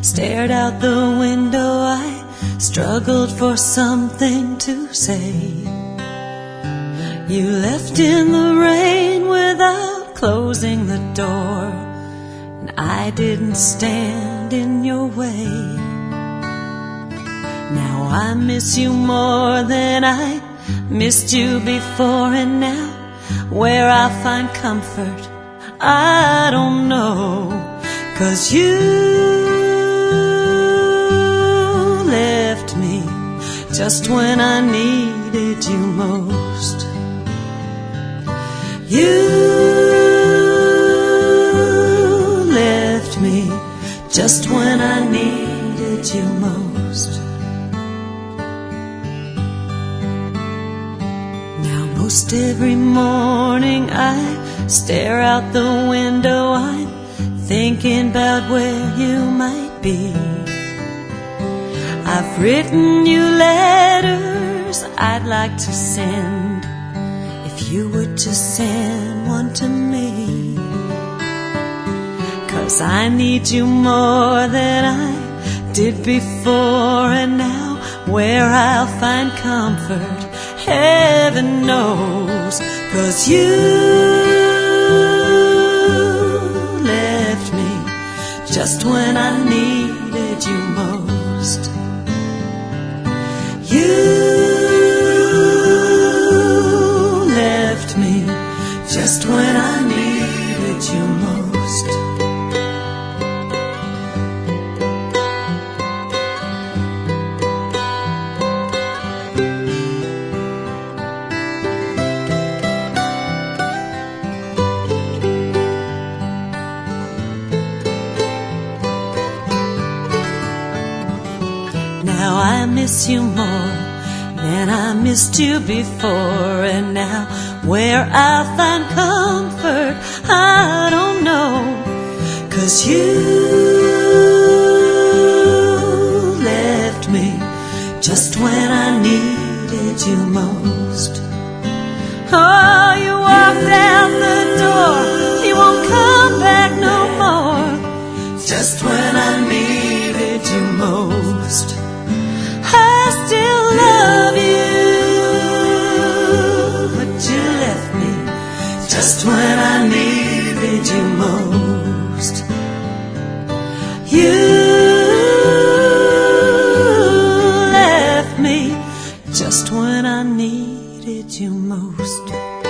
stared out the window. I struggled for something to say. You left in the rain without closing the door, and I didn't stand in your way. Now I miss you more than I missed you before, and now where I'll find comfort, I don't know. 'Cause you left me just when I needed you most. You left me just when I needed you most. Now most every morning I stare out the window. I'm thinking about where you might be. I've written you letters I'd like to send, if you would just send one to me. 'Cause I need you more than I did before, and now where I'll find comfort, heaven knows. 'Cause you left me just when I needed you most. You left me just when I needed you most. Now I miss you more than I missed you before, and now where I'll find comfort, I don't know. 'Cause you left me just when I needed you most. Oh, you walked out the door, you won't come back no more. Just when I needed you most. I still love you, but you left me just when I needed you most. You left me just when I needed you most.